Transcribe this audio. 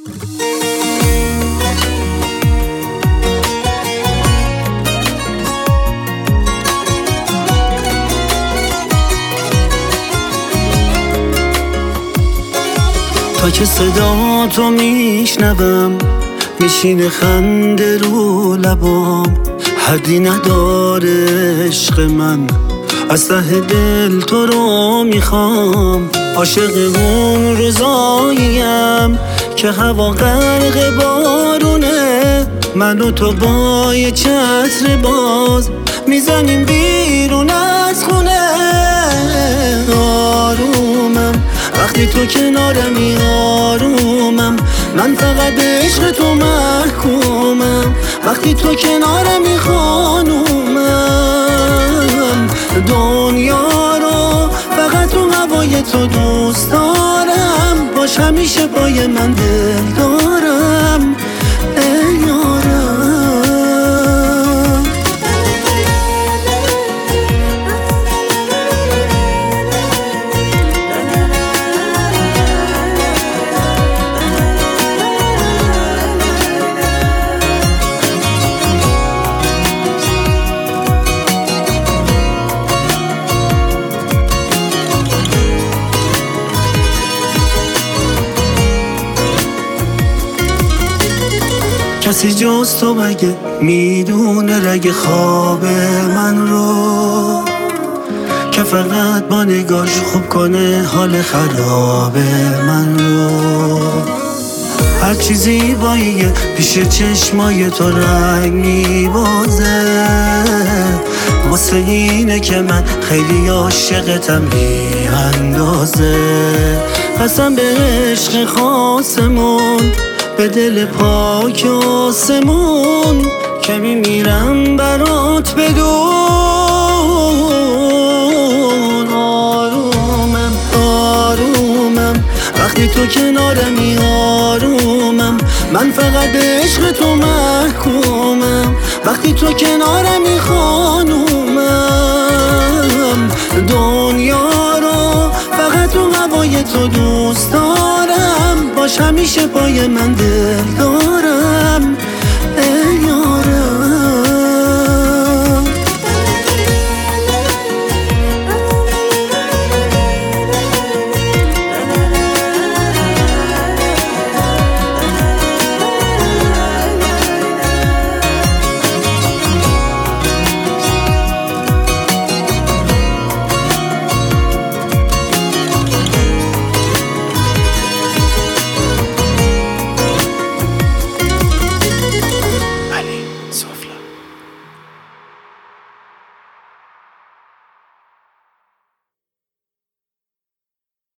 تا که صدا تو میشنوم میشینه خنده رو لبام، حدی نداره عشق من، از ته دل تو رو میخوام. عاشق اون روزاییم که هوا غرق بارونه، من و تو با یه چتر باز میزنیم بیرون از خونه. آرومم وقتی تو کنارمی، آرومم من فقط به عشق تو محکومم. وقتی تو کنارمی خانومم، دنیا رو فقط رو هوای تو دوست دارم. باش همیشه پای من دل دارم ای یارم. کسی جز تو مگه میدونه رگ خواب من رو، که فقط با نگاش خوب کنه حال خراب من رو. هر چیزی باییه پیش چشمای تو رنگ میبازه، واسه اینه که من خیلی عاشقتم بی اندازه. قسم به عشق خاصمون، به دل پاک آسمون، که میمیرم برات بدون. آرومم آرومم وقتی تو کنارمی، آرومم من فقط به عشق تو محکومم. وقتی تو کنارمی خانومم، دنیا رو فقط رو هوای تو دوست دارم. باش همیشه پای من دل دارم.